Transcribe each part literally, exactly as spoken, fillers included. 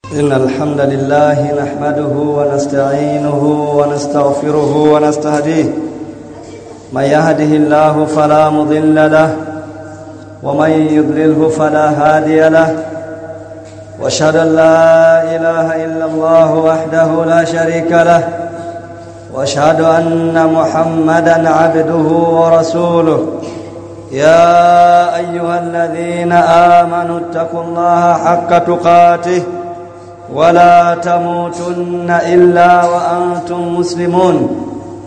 إن الحمد لله نحمده ونستعينه ونستغفره ونستهديه من يهده الله فلا مضل له ومن يضلله فلا هادي له وأشهد أن لا إله إلا الله وحده لا شريك له وأشهد أن محمدا عبده ورسوله يا أيها الذين آمنوا اتقوا الله حق تقاته ولا تموتن إلا وأنتم مسلمون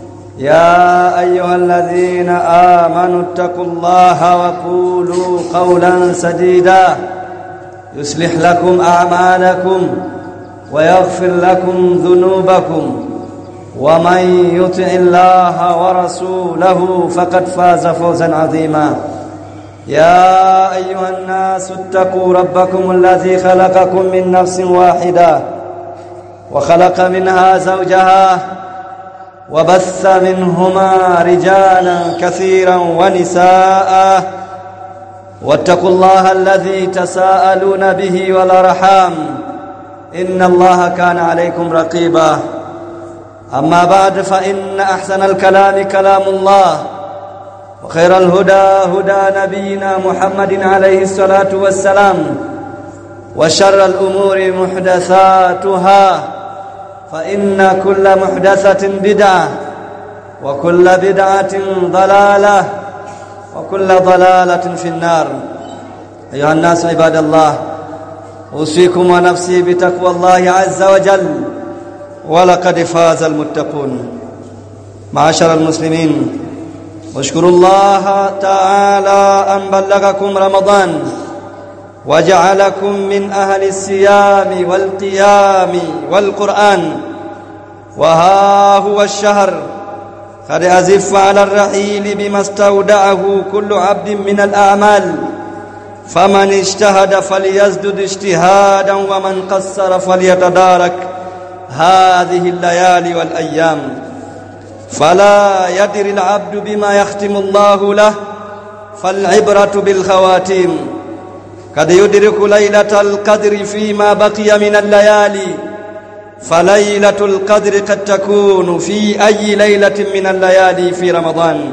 يا أيها الذين آمنوا اتقوا الله وقولوا قولا سديدا يصلح لكم أعمالكم ويغفر لكم ذنوبكم ومن يطع الله ورسوله فقد فاز فوزا عظيما يا أيها الناس اتقوا ربكم الذي خلقكم من نفس واحدة وخلق منها زوجها وبث منهما رجالا كثيرا ونساء واتقوا الله الذي تساءلون به والأرحام إن الله كان عليكم رقيبا أما بعد فإن أحسن الكلام كلام الله وخير الهدى هدى نبينا محمد عليه الصلاة والسلام وشر الأمور محدثاتها فإن كل محدثة بدعة وكل بدعة ضلالة وكل ضلالة في النار أيها الناس عباد الله أوصيكم ونفسي بتقوى الله عز وجل ولقد فاز المتقون معاشر المسلمين واشكروا الله تعالى أن بلغكم رمضان وجعلكم من أهل الصيام والقيام والقرآن وها هو الشهر قد أزف على الرحيل بما استودعه كل عبد من الأعمال فمن اجتهد فليزدد اجتهادا ومن قصر فليتدارك هذه الليالي والأيام فلا يدري العبد بما يختم الله له فالعبرة بالخواتيم قد يدرك ليلة القدر فيما بقي من الليالي فليلة القدر قد تكون في أي ليلة من الليالي في رمضان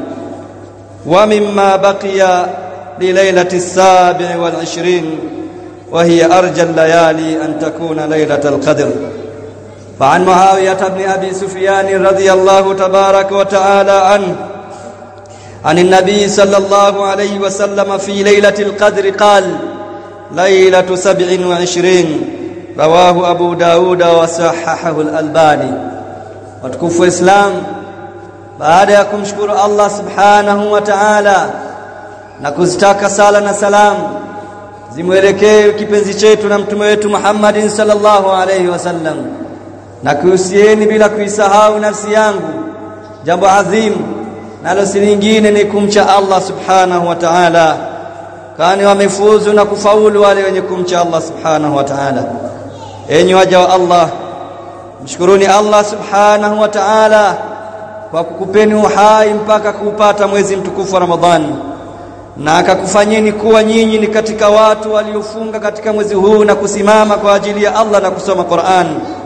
ومما بقي لليلة السابع والعشرين وهي أرجى الليالي أن تكون ليلة القدر فعن معاوية بن أبي سفيان رضي الله تبارك وتعالى عنه عن النبي صلى الله عليه وسلم في ليلة القدر قال ليلة سبع وعشرين رواه أبو داود وصححه الألباني وتكفوا إسلام baada ya kumshukuru Allah subhanahu wa ta'ala na kuzitaka sala na salam zimwelekee kipenzi chetu na mtume wetu Muhammadin sallallahu alayhi wasallam na kuhusieni bila kuisahau nafsi yangu jambo adhim nalo si lingine ni kumcha Allah subhanahu wa ta'ala kwani wamefuzu na kufaulu wale wenye kumcha Allah subhanahu wa ta'ala enyi waja wa Allah mshukuruni Allah subhanahu wa ta'ala kwa kukupeni uhai mpaka kupata mwezi mtukufu wa Ramadhani na akakufanyeni kuwa nyinyi ni katika watu waliofunga katika mwezi huu na kusimama kwa ajili ya Allah na kusoma Qur'an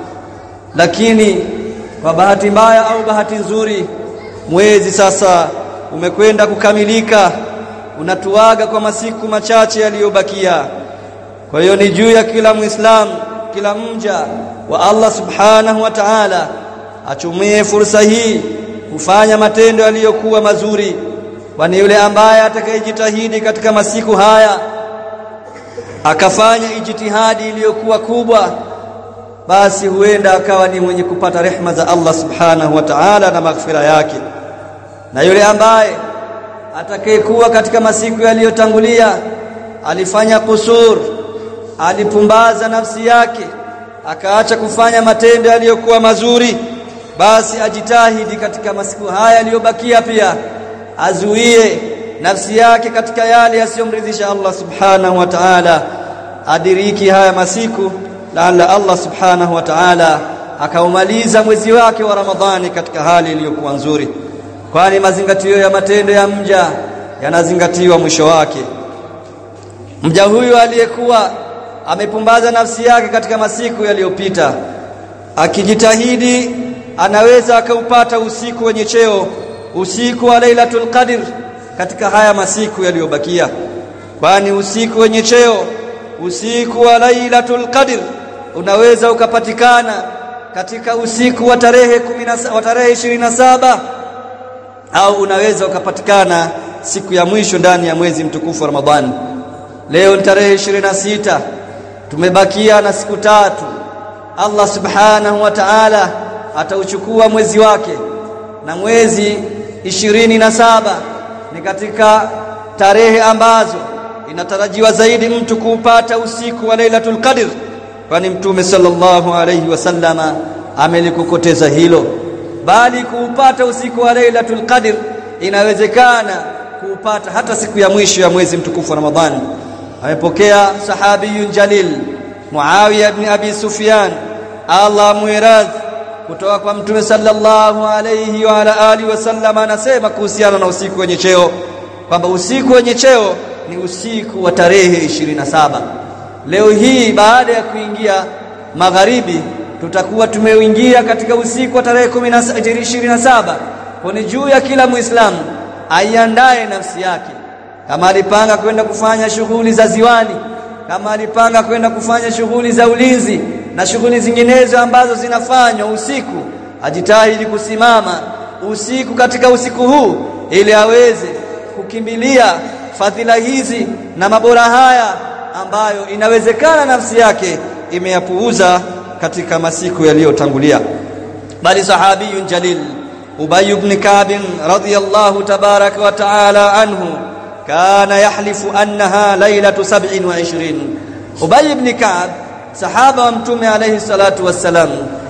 lakini kwa bahati mbaya au bahati nzuri mwezi sasa umekwenda kukamilika unatuaga kwa masiku machache yaliyobakia kwa hiyo ni juu ya kila muislamu kila mja wa Allah subhanahu wa ta'ala atumie fursa hii kufanya matendo yaliyokuwa mazuri kwani yule ambaye atakayejitahidi katika masiku haya akafanya ijtihadi iliyokuwa kubwa basi huenda akawa ni mwenye kupata rehema za Allah subhanahu wa ta'ala na maghfira yake na yule ambaye atakayekuwa katika masiku yaliyotangulia alifanya kusur alipumbaza nafsi yake akaacha kufanya matendo yaliyokuwa mazuri basi ajitahidi katika masiku haya yaliyobakia pia azuie nafsi yake katika yale yasiyomridhisha Allah subhanahu wa ta'ala adiriki haya masiku laalla Allah subhanahu wa ta'ala akaumaliza mwezi wake wa Ramadhani katika hali iliyokuwa nzuri kwani mazingatio ya matendo ya mja yanazingatiwa mwisho wake. Mja huyu aliyekuwa amepumbaza nafsi yake katika masiku yaliyopita, akijitahidi anaweza akaupata usiku wenye cheo, usiku wa Lailatul Qadr katika haya masiku yaliyobakia. Kwani usiku wenye cheo, usiku wa Lailatul Qadr unaweza ukapatikana katika usiku wa tarehe kumi wa tarehe ishirini na saba au unaweza ukapatikana siku ya mwisho ndani ya mwezi mtukufu wa Ramadhani. Leo ni tarehe ishirini na sita, tumebakia na siku tatu. Allah subhanahu wa ta'ala atauchukua mwezi wake, na mwezi ishirini na saba ni katika tarehe ambazo inatarajiwa zaidi mtu kuupata usiku wa Lailatul Qadr, kwani Mtume sallallahu alayhi wasallama amelikokoteza hilo. Bali kuupata usiku wa Lailatul Qadr inawezekana kuupata hata siku ya mwisho ya mwezi mtukufu wa Ramadhani. Amepokea sahabiyun jalil Muawiya ibn Abi Sufyan, Allah muiradhi, kutoka kwa Mtume sallallahu alayhi wa ala alihi wasallam, anasema kuhusiana na usiku wenye cheo kwamba usiku wenye cheo ni usiku wa tarehe ishirini na saba. Leo hii baada ya kuingia magharibi tutakuwa tumeingia katika usiku wa tarehe ishirini na saba. Kwa ni juu ya kila Muislamu aiandae nafsi yake, kama alipanga kwenda kufanya shughuli za ziwani, kama alipanga kwenda kufanya shughuli za ulinzi na shughuli zinginezo ambazo zinafanywa usiku, ajitahidi kusimama usiku katika usiku huu ili aweze kukimbilia fadhila hizi na mabora haya ambayo inawezekana nafsi yake imeyapuuza katika masiku yaliyotangulia. Bali sahabiyun jalil Ubay ibn Ka'b radhiyallahu tabaraka wa ta'ala anhu kana yahlifu annaha lailatu sab'in wa ishirin. Ubay ibn Ka'b, sahaba wa Mtume alayhi salatu wassalam,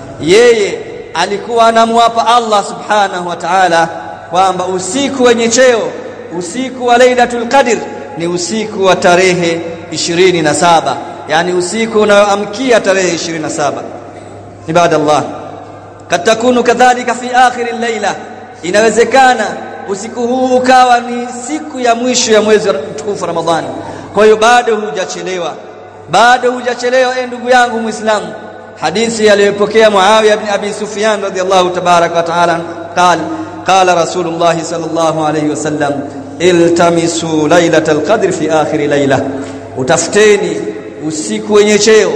yeye alikuwa anamwapa Allah subhanahu wa ta'ala kwamba usiku wenye cheo, usiku wa Lailatul Qadr ni usiku wa tarehe ishirini na saba, yani usiku unaoamkia tarehe ishirini na saba. Ibadallah, kad takunu kadhalika fi akhir al-laila, inawezekana usiku huu ukawa ni siku ya mwisho ya mwezi mtukufu Ramadhani. Kwa hiyo bado hujachelewa, bado hujachelewa e ndugu yangu Muislamu. Hadithi aliyopokea Muawiya ibn Abi Sufyan radhiyallahu tabaraka wa ta'ala qala qala Rasulullah sallallahu alayhi wasallam, iltamisu lailatal qadr fi akhir layla, utafuteni usiku wenye cheo,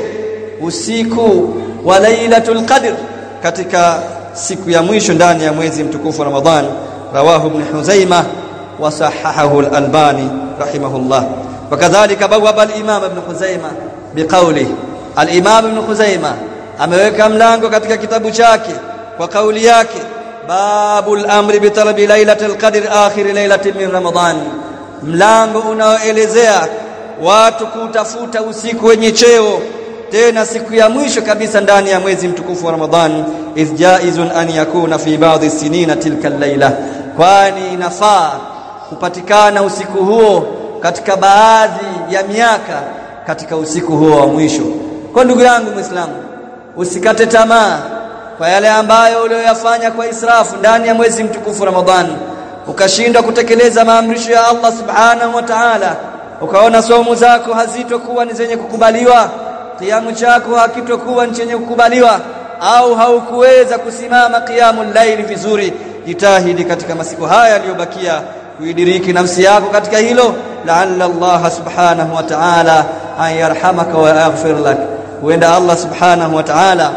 usiku wa Lailatul Qadr katika siku ya mwisho ndani ya mwezi mtukufu Ramadhan. Rawahu Ibn Huzaimah wa sahahahu al-Albani rahimahullah. Wakadhalika bawaba al-Imam Ibn Huzaimah biqawli, al-Imam Ibn Huzaimah ameweka mlango katika kitabu chake kwa kauli yake, babul amri bi talabi lailatul qadr akhir lailatin min Ramadhan, mlango unaoelezea watu kutafuta usiku wenye cheo, tena siku ya mwisho kabisa ndani ya mwezi mtukufu wa Ramadhan. Iz jaizun an yakuna fi ba'dhi sinina tilka al-laila, kwani inafaa kupatikana usiku huo katika baadhi ya miaka katika usiku huo wa mwisho. Kwa ndugu yangu Muislamu, usikate tamaa kwa yale ambayo uliyofanya kwa israfu ndani ya mwezi mtukufu Ramadhan, ukashindwa kutekeleza maamrisho ya Allah subhanahu wa ta'ala, ukaona saumu zako hazitokuwa ni zenye kukubaliwa, kiamu chako hakitokuwa ni chenye kukubaliwa, au haukuweza kusimama qiyamul layl vizuri. Jitahidi katika masiku haya yaliyobakia kuidiriki nafsi yako katika hilo, la'alla Allah subhanahu wa ta'ala an yarhamaka wa yaghfir lak, huenda Allah subhanahu wa ta'ala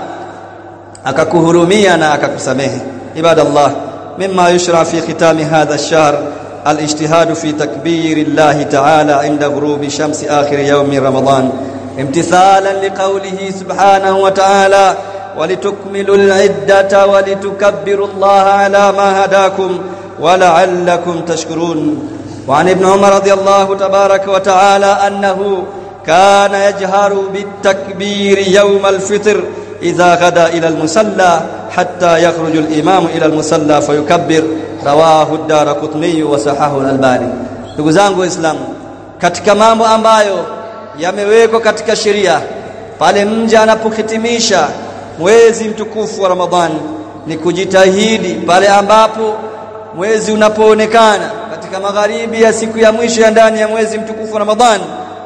akakuhurumia na akakusamehe. Ibadallah, mimma yushra fi khitami hadha ash-shahr al-ijtihad fi takbir Allah ta'ala 'inda ghurubi shamsi akhir yawm Ramadan, imtithalan liqawlihi subhanahu wa ta'ala walitukmilu al-iddata walitukabbiru Allah 'ala ma hadakum wa la'allakum tashkurun. Wa 'an ibn Umar radiyallahu tabaraka wa ta'ala annahu kana yajharu bit-takbir yawm al-fitr idha ghada ila al-musalla hatta yakhruju al-imam ila al-musalla fayukabbir. Rawahu ad-Daraqutni wa sahahu al-Albani. Ndugu zangu Waislamu, katika mambo ambayo yamewekwa katika sheria pale mja anapohitimisha mwezi mtukufu wa Ramadhani ni kujitahidi pale ambapo mwezi unapoonekana katika magharibi ya siku ya mwisho ya ndani ya mwezi mtukufu wa Ramadhani,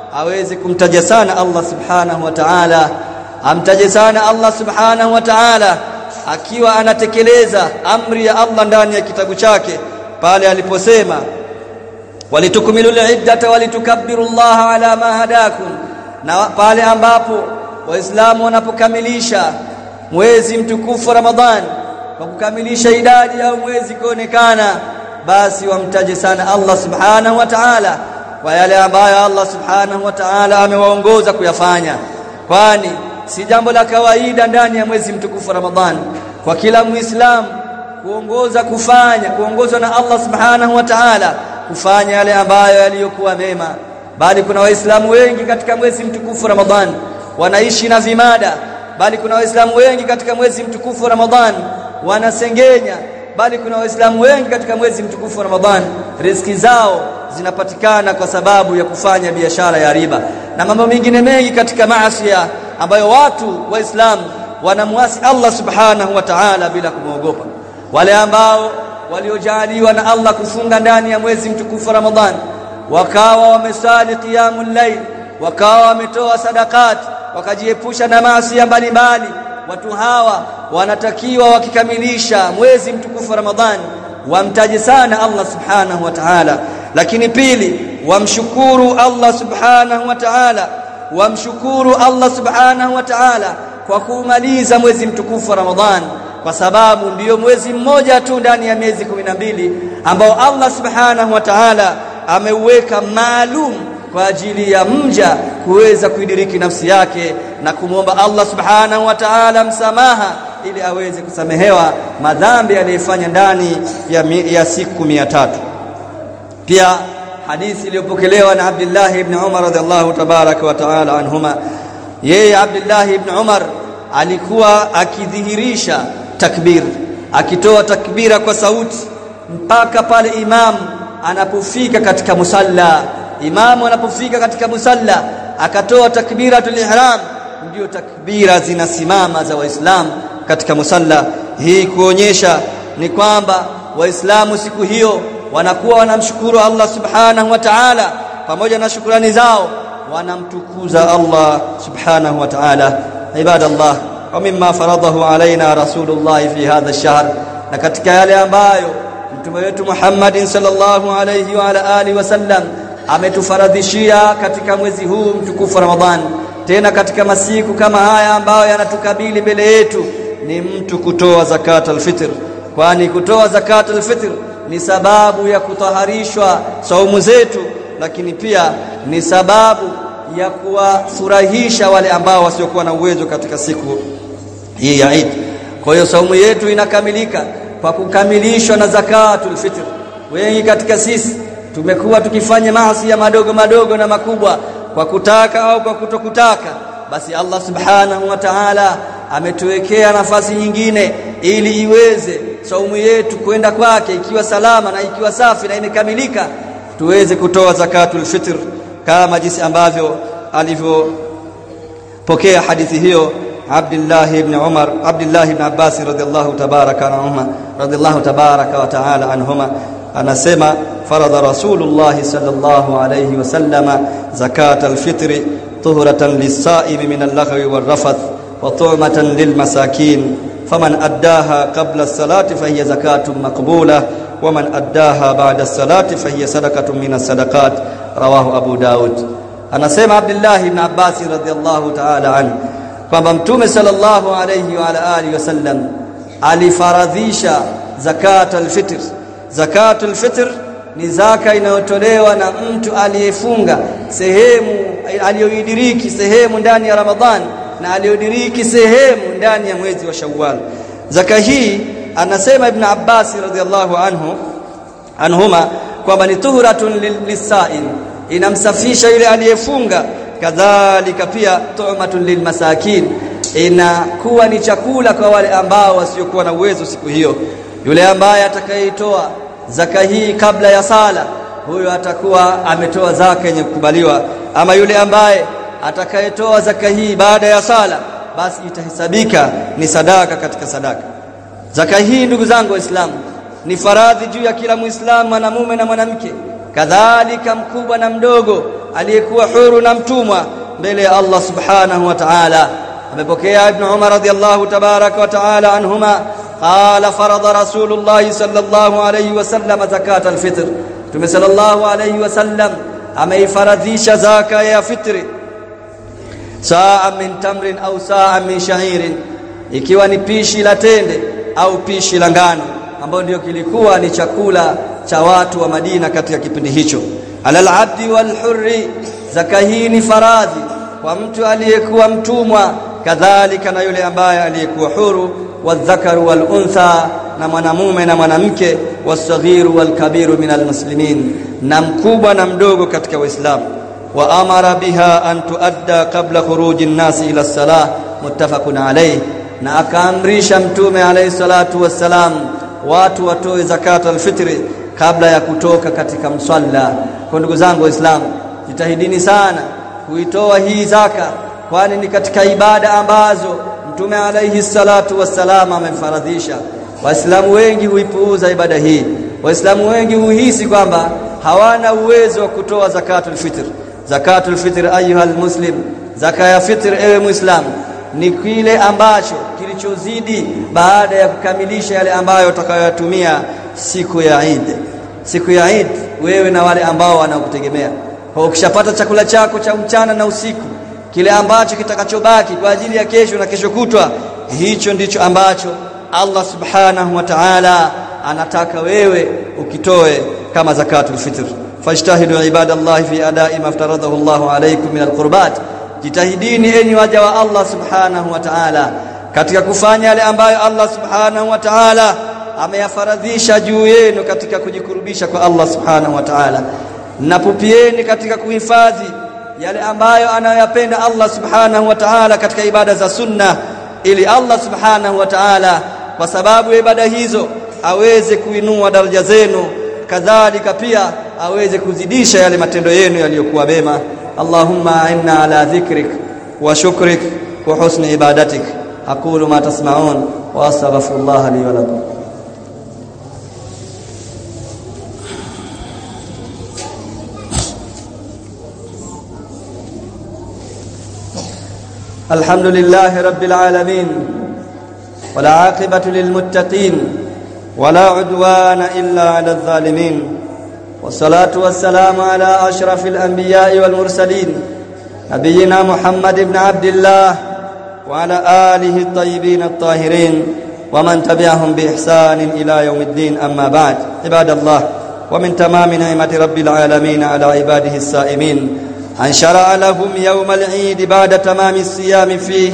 aweze kumtaja sana Allah subhanahu wa ta'ala, amtaje sana Allah subhanahu wa ta'ala akiwa anatekeleza amri ya Allah ndani ya kitabu chake pale aliposema walitukmilul iddata walitukabbirullaha ala ma hadakum, na pale ambapo waislamu wanapokamilisha mwezi mtukufu Ramadhan kwa kukamilisha idadi ya mwezi kuonekana, basi wamtaje sana Allah subhanahu wa ta'ala kwa yale ambayo Allah subhanahu wa ta'ala amewaongoza kuyafanya, kwani si jambo la kawaida ndani ya mwezi mtukufu Ramadhan kwa kila muislamu kuongoza kufanya kuongozwa na Allah subhanahu wa ta'ala kufanya yale ambayo yaliyokuwa mema. Bali kuna waislamu wengi katika mwezi mtukufu Ramadhan wanaishi na vimada, bali kuna waislamu wengi katika mwezi mtukufu Ramadhan wanasengenya, bali kuna waislamu wengi katika mwezi mtukufu Ramadhan riziki zao zinapatikana kwa sababu ya kufanya biashara ya riba na mambo mengine mengi katika maasi ambayo watu waislamu wanamuasi Allah subhanahu wa ta'ala bila kumwogopa. Wale ambao waliojaliwa na Allah kufunga ndani ya mwezi mtukufu Ramadhan wakawa wamesali qiyamul layl, wakawa wametoa sadaqat, wakajiepusha na maasi mbalimbali, watu hawa wanatakiwa wakikamilisha mwezi mtukufu Ramadhan wamtaje sana Allah subhanahu wa ta'ala. Lakini pili, wamshukuru Allah subhanahu wa ta'ala, wamshukuru Allah subhanahu wa ta'ala kwa kumaliza mwezi mtukufu Ramadhan, kwa sababu ndiyo mwezi mmoja tu ndani ya miezi kumi na mbili ambao Allah subhanahu wa ta'ala ameuweka maalum kwa ajili ya mja kuweza kuidiriki nafsi yake na kumwomba Allah subhanahu wa ta'ala msamaha ili aweze kusamehewa madhambi aliyofanya ndani ya, ya siku mia tatu. Pia hadithi iliyopokelewa na Abdullah ibn Umar radhiallahu tabaraka wa ta'ala anhuma, yeye Abdullah ibn Umar alikuwa akidhihirisha takbir, akitoa takbira kwa sauti mpaka pale imam anapofika katika musalla. Imamu anapofika katika musalla akatoa takbiratul ihram, ndio takbira zinasimama za waislamu katika musalla. Hii kuonyesha ni kwamba waislamu siku hiyo wanakuwa wanamshukuru Allah subhanahu wa ta'ala, pamoja na shukrani zao wanamtukuza Allah subhanahu wa ta'ala. Ibadallah, wa mimma faradahu alaina rasulullah fi hadha ash-shahr, na katika yale ambayo mtume wetu Muhammad sallallahu alayhi wa ala alihi wasallam ametufaradhishia katika mwezi huu mtukufu Ramadhan, tena katika masiku kama haya ambayo yanatukabili mbele yetu, ni mtu kutoa zakat al-fitr. Kwani kutoa zakat al-fitr ni sababu ya kutaharishwa saumu zetu, lakini pia ni sababu ya kuwafurahisha wale ambao wasiokuwa na uwezo katika siku hii ya Eid. Kwa hiyo saumu yetu inakamilika kwa kukamilishwa na zakatul fitr. Wengi katika sisi tumekuwa tukifanya maasi ya madogo madogo na makubwa kwa kutaka au kwa kutokutaka, basi Allah subhanahu wa ta'ala ametuwekea nafasi nyingine ili iweze saumu yetu kwenda kwake ikiwa salama na ikiwa safi na imekamilika, tuweze kutoa zakatul fitr kama jinsi ambavyo alivyopokea hadithi hiyo Abdullah ibn Umar Abdullah ibn Abbas radhiyallahu tabaraka anhuma radhiyallahu tabaraka wa ta'ala anhuma, anasema farada Rasulullah sallallahu alayhi wasallama zakatal fitri tuhuratan lis-sa'imi min al-laghwi wal-rafath wa tu'matan lil-masakin faman addaha qabla as-salati fahiya zakatun maqbulah wa man addaha ba'da as-salati fahiya sadaqatun min as-sadaqat, rawahu Abu Daud. Anasema Abdullah ibn Abbas radhiyallahu ta'ala anhu kwamba Mtume sallallahu alayhi wa ala alihi wasallam alifaradhisha zakatul fitr. Zakatul fitr ni zaka inayotolewa na mtu aliyefunga sehemu aliyoidiriki sehemu ndani ya Ramadhan na aliyodiriki sehemu ndani ya mwezi wa Shawwal. Zaka hii anasema Ibn Abbas radhiyallahu anhu anhuma kwamba ni tuhuratun lis-sa'il, inamsafisha yule aliyefunga, kadhalika pia tu'matun lilmasakin, inakuwa ni chakula kwa wale ambao wasiokuwa na uwezo siku hiyo. Yule ambaye atakayeitoa zaka hii kabla ya sala, huyo atakuwa ametoa zaka yenye kukubaliwa, ama yule ambaye atakayetoa zaka hii baada ya sala, basi itahesabika ni sadaka katika sadaka. Zaka hii ndugu zangu waislamu ni faradhi juu ya kila muislamu, mwanamume na mwanamke, kadhalika mkubwa na mdogo, aliyekuwa huru na mtumwa mbele ya Allah subhanahu wa ta'ala. Amepokea Ibn Umar radhiyallahu tabaraka wa ta'ala anhuma qala farada Rasulullah sallallahu alayhi wasallam zakat al-fitr. Mtume sallallahu alayhi wasallam ameifaradhisha zaka ya fitri saa min tamrin au saa min sha'irin, ikiwa ni pishi la tende au pishi la ngano, ambao ndio kilikuwa ni chakula cha watu wa Madina katika kipindi hicho. Alal abdi wal hurri, zaka hii ni faradhi kwa mtu aliyekuwa mtumwa, kadhalika na yule ambaye aliyekuwa huru, wadhakaru wal untha, na mwanamume na mwanamke, wasaghiru wal kabiru minal muslimin, na mkubwa na mdogo katika Uislamu. Wa amara biha an tuadda qabla khuruji an-nas ila as-salah, muttafaqun alayh. Na akaamrisha Mtume alayhi salatu wassalam watu watoe zakat al-fitri kabla ya kutoka katika msalla. Kwa ndugu zangu Waislamu, jitahidini sana kuitoa hii zaka, kwani ni katika ibada ambazo Mtume alayhi salatu wassalam amefaradhisha. Waislamu wengi huipuuza ibada hii. Waislamu wengi huhisi kwamba hawana uwezo wa kutoa zakatul fitr. Zakatul fitr ayuhal muslim, zaka ya fitr ewe Muislamu, ni kile ambacho kilichozidi baada ya kukamilisha yale ambayo utakayotumia siku ya Eid. Siku ya Eid wewe na wale ambao wanakutegemea, kwa ukishapata chakula chako cha mchana na usiku, kile ambacho kitakachobaki kwa ajili ya kesho na kesho kutwa, hicho ndicho ambacho Allah subhanahu wa ta'ala anataka wewe ukitoe kama zakatul fitr. Fajtahidu ibadallahi fi ada'i ma aftaradahu Allahu alaykum min alqurbat, jitahidini enyi waja wa Allah subhanahu wa ta'ala katika kufanya yale ambayo Allah subhanahu wa ta'ala ameyafaradhisha juu yenu katika kujikurubisha kwa Allah subhanahu wa ta'ala, na pupieni katika kuhifadhi yale ambayo anayoyapenda Allah subhanahu wa ta'ala katika ibada za sunna, ili Allah subhanahu wa ta'ala kwa sababu ya ibada hizo aweze kuinua daraja zenu, kadhalika pia aweze kuzidisha yale matendo yenu yaliyokuwa mema. Allahumma a'inna ala dhikrik wa shukrik wa husni ibadatik. Aqulu ma tasma'un wa astaghfirullah li wa lakum. Alhamdulillahi rabbil alamin, wala aqibatu lil muttaqin, wala udwana illa ala adh-dhalimin. Wassalatu wassalamu ala ashrafil anbiya'i wal mursalin, nabiyyina Muhammad ibn Abdullah wa ala alihi at-tayyibin at-tahirin wa man tabi'ahum bi ihsanin ila yawmiddin. Amma ba'd. Ibadallah, wa min tamami ni'mati rabbil alamin ala ibadihi as-sa'imin أن شرع لهم يوم العيد بعد تمام الصيام فيه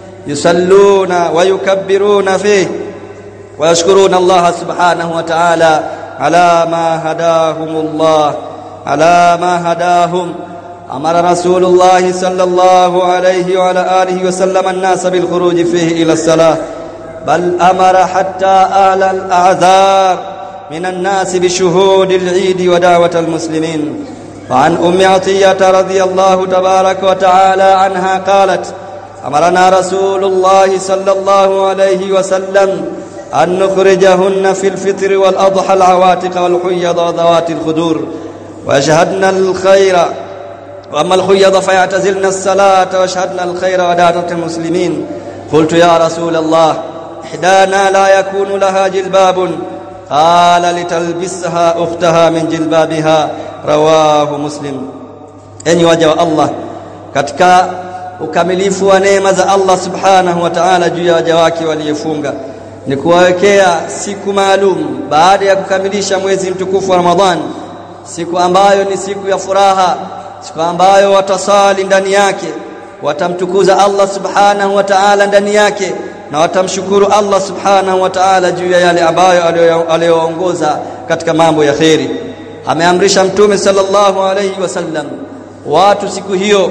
يصلون ويكبرون فيه ويشكرون الله سبحانه وتعالى على ما هداهم الله على ما هداهم. أمر رسول الله صلى الله عليه وعلى آله وسلم الناس بالخروج فيه إلى الصلاة، بل أمر حتى أعلى الأعذار من الناس بشهود العيد ودعوة المسلمين. وعن أم عطية رضي الله تبارك وتعالى عنها قالت: أمرنا رسول الله صلى الله عليه وسلم أن نخرجهن في الفطر والأضحى العواتق والحيض وذوات الخدور ويشهدن الخير، وأما الحيض فيعتزلن الصلاة ويشهدن الخير ودعوة المسلمين. قلت: يا رسول الله، إحدانا لا يكون لها جلباب؟ قال: لتلبسها أختها من جلبابها. Rawahu Muslim. Enyi waja wa Allah, katika ukamilifu wa neema za Allah subhanahu wa ta'ala juu ya waja wake waliofunga ni kuwawekea siku maalum baada ya kukamilisha mwezi mtukufu wa Ramadhan, siku ambayo ni siku ya furaha, siku ambayo watasali ndani yake, watamtukuza Allah subhanahu wa ta'ala ndani yake, na watamshukuru Allah subhanahu wa ta'ala juu ya yale ambayo aliyoongoza katika mambo ya kheri. Ameamrisha Mtume sallallahu alayhi wasallam watu siku hiyo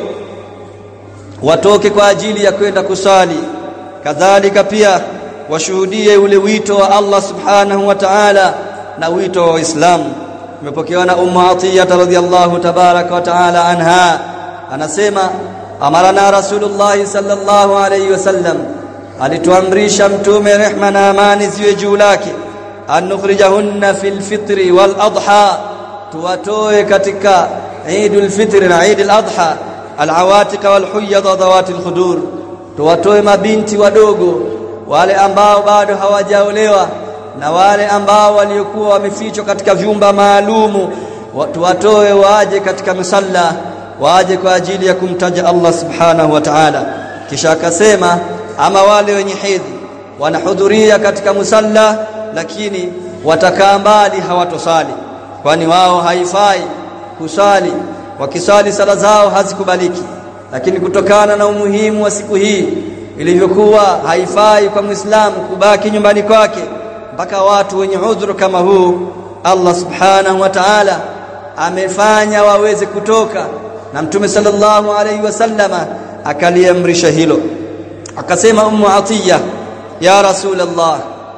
watoke kwa ajili ya kwenda kusali, kadhalika pia washuhudie ule wito wa Allah subhanahu wa ta'ala na wito wa Uislamu. Tumepokewa na Ummu Atiyya radhiyallahu tabaraka wa ta'ala anha, anasema: amarana Rasulullah sallallahu alayhi wasallam, alituamrisha Mtume rehma na amani ziwe juu lake, an nukhrijahunna fil fitri wal adha, tuwatoe katika Eidul Fitr na Eid al-Adha, al-awatiq wal-huyyad wa dawat al-khudur. Tuwatoe mabinti wadogo, wale ambao bado hawajaolewa na wale ambao waliokuwa wamefichwa katika vyumba maalumu, tuwatoe waje katika musalla, waje kwa ajili ya kumtaja Allah subhanahu wa ta'ala. Kisha akasema, ama wale wenye hedhi wanahudhuria katika musalla lakini watakaa mbali, hawatosali, kwani wao haifai kusali, wakisali sala zao hazikubaliki. Lakini kutokana na umuhimu wa siku hii ilivyokuwa, haifai kwa Muislamu kubaki nyumbani kwake mpaka watu wenye udhuru kama huu, Allah subhanahu wa ta'ala amefanya waweze kutoka, na Mtume sallallahu alayhi wasallama akaliamrisha hilo. Akasema Ummu Atiyya, ya Rasulullah,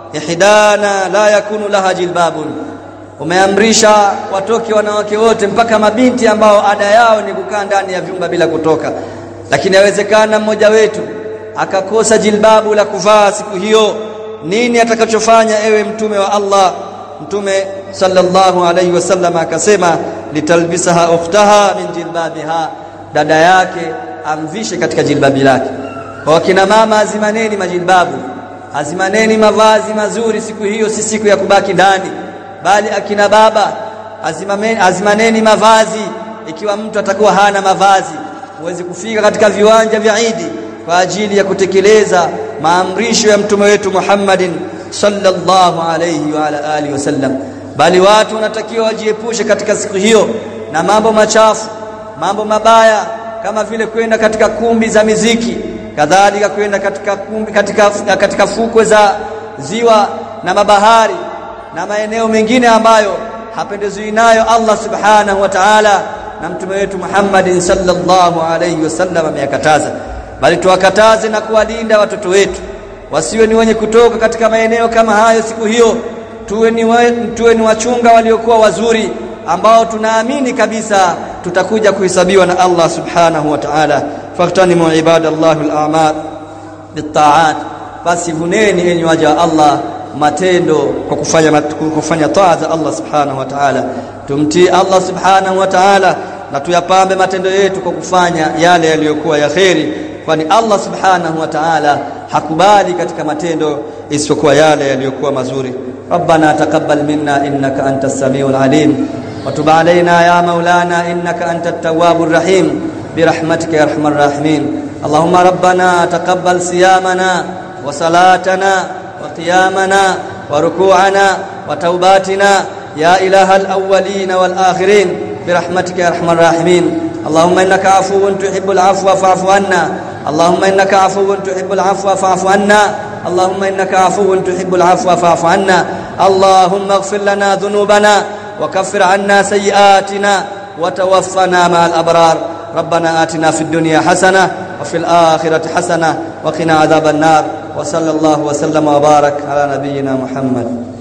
ihdana la yakunu laha jilbabun, umeamrisha watoke wanawake wote mpaka mabinti ambao ada yao ni kukaa ndani ya vyumba bila kutoka, lakini yawezekana mmoja wetu akakosa jilbabu la kuvaa siku hiyo. Nini atakachofanya ewe Mtume wa Allah? Mtume sallallahu alayhi wasallam akasema, litalbisaha ukhtaha min jilbabiha, dada yake amvishe katika jilbabi lake. Kwa kina mama, azimaneni majilbabu, azimaneni mavazi mazuri siku hiyo, si siku ya kubaki ndani, bali akina baba azimaneni, azimaneni mavazi. Ikiwa mtu atakuwa hana mavazi, uweze kufika katika viwanja vya Eid kwa ajili ya kutekeleza maamrisho ya mtume wetu Muhammadin sallallahu alayhi wa ala alihi wasallam. Bali watu wanatakiwa wajiepushe katika siku hiyo na mambo machafu, mambo mabaya, kama vile kwenda katika kumbi za miziki, kadhalika kwenda katika kumbi, katika katika fukwe za ziwa na mabahari na maeneo mengine ambayo hapendezwi nayo Allah subhanahu wa ta'ala na mtume wetu Muhammadin sallallahu alayhi wasallam ameyakataza. Bali tuwakataze na kuwalinda watoto wetu wasiwe ni wenye kutoka katika maeneo kama hayo siku hiyo. Tuwe ni wa, tuwe ni wachunga waliokuwa wazuri ambao tunaamini kabisa tutakuja kuhesabiwa na Allah subhanahu wa ta'ala. Faqtanimu ibadallahi al-a'mal bit-ta'at, basi vuneni enyi waja wa Allah matendo kwa kufanya kufanya taa za Allah subhanahu wa ta'ala. Tumtii Allah subhanahu wa ta'ala na tuyapambe matendo yetu kwa kufanya yale yaliyokuwa ya kheri, kwani Allah subhanahu wa ta'ala hakubali katika matendo isiyokuwa yale yaliyokuwa mazuri. Rabbana taqabbal minna innaka antas samiul alim wa tub alaina ya maulana innaka antat tawwabur rahim birahmatika ya arhamar rahimin. Allahumma rabbana taqabbal siyamana wa salatana wa qiyamana wa ruku'ana wa taubatina ya ilahal awwalin wal akhirin برحمتك يا ارحم الراحمين. اللهم انك عفو تحب العفو فاعف عنا. اللهم انك عفو تحب العفو فاعف عنا. اللهم انك عفو تحب العفو فاعف عنا. اللهم اغفر لنا ذنوبنا وكفر عنا سيئاتنا وتوفنا مع الابرار. ربنا آتنا في الدنيا حسنه وفي الاخره حسنه وقنا عذاب النار. وصلى الله وسلم وبارك على نبينا محمد.